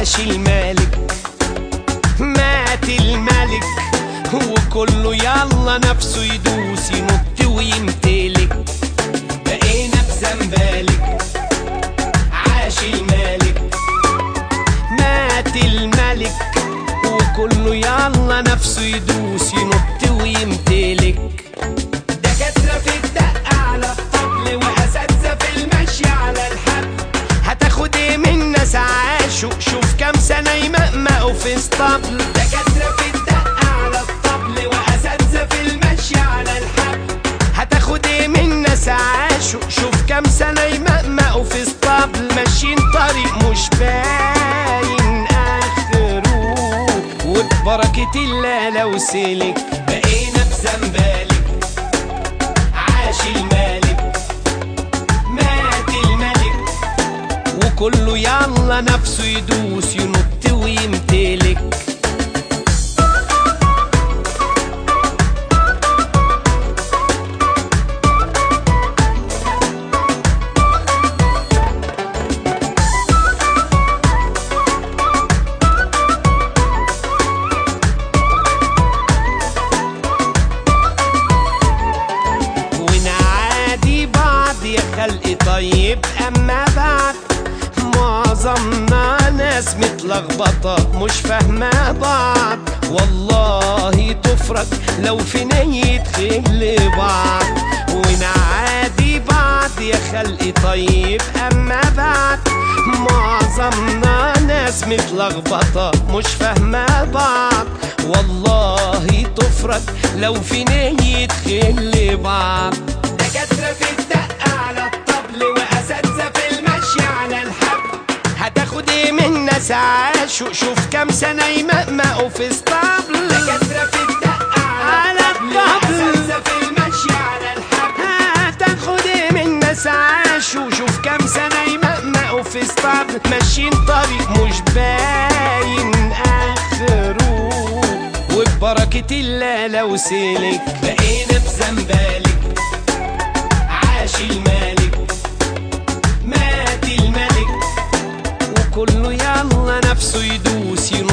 عاش الملك، مات الملك، وكله يلا نفسه يدوس ينط ويمتلك. بقينا بزنبالك، عاش الملك، مات الملك، وكله يلا نفسه يدوس ينط ويمتلك. دكاترة في الدق على الطبل، وأساتذة في المشي على الحبل. هتاخد ايه من ناس عاشوا؟ شوف كام سنة يمقمقوا في اسطبل. دكاترة في الدق على الطبل، وأساتذة في المشي على الحبل. هتاخد ايه من ناس عاشوا؟ شوف كام سنة يمقمقوا في اسطبل. ماشيين طريق مش باين آخره، وببركة الله لو سلك. بقينا بزنبالك، عاش الملك، مات الملك، وكله يلا نفسه يدوس ينط ويمتلك. خلق طيب اما بعد معظمنا ناس متلخبطه مش فاهمه بعض. والله تفرج لو في نية خل بعض، ونعادي بعض يا خلق طيب اما بعد معظمنا ناس متلخبطه مش فاهمه بعض. والله تفرج لو في نية خل بعض. دكاترة في الدق على الطبل، وأساتذة في المشي على الحبل. هتاخد ايه من ناس عاشوا؟ شوف كام سنة يمقمقوا في اسطبل. دكاترة في الدق على الطبل، وأساتذة في المشي على الحبل. هتاخد ايه من ناس عاشوا؟ شوف كام سنة يمقمقوا في اسطبل. ماشيين طريق مش باين آخره، وببركة الله لو سلك. بقينا بزنبالك، عاش الملك، مات الملك، وكله يلا نفسه يدوس